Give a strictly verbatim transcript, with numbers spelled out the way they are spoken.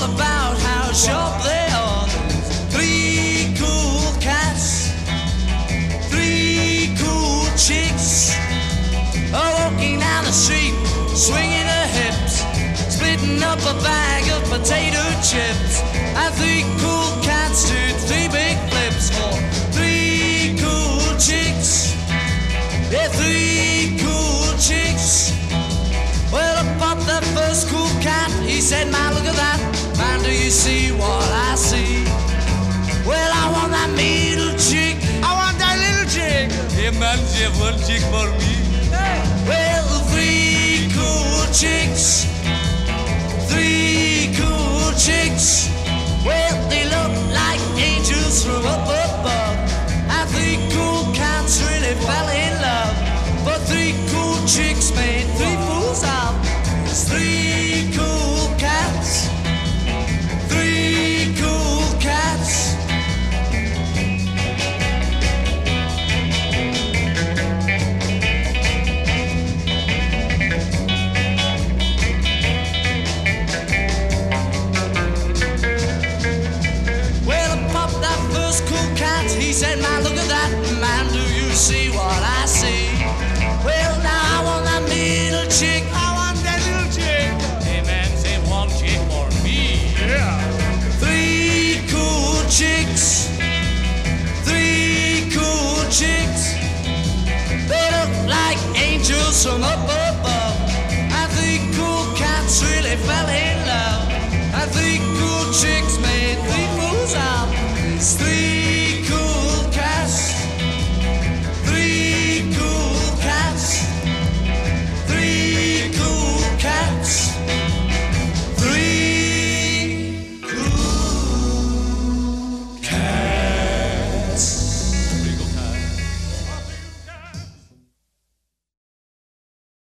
about how sharp they are. There's three cool cats, three cool chicks, are walking down the street, swinging her hips, splitting up a bag of potato chips. And three cool cats do three big flips for three cool chicks. Yeah, three cool chicks. Well, about that first cool cat, he said, man, look at that. Man, do you see what I see? Well, I want that middle chick. I want that little chick. Hey, man, you have one chick for me. Hey. Well, three cool chicks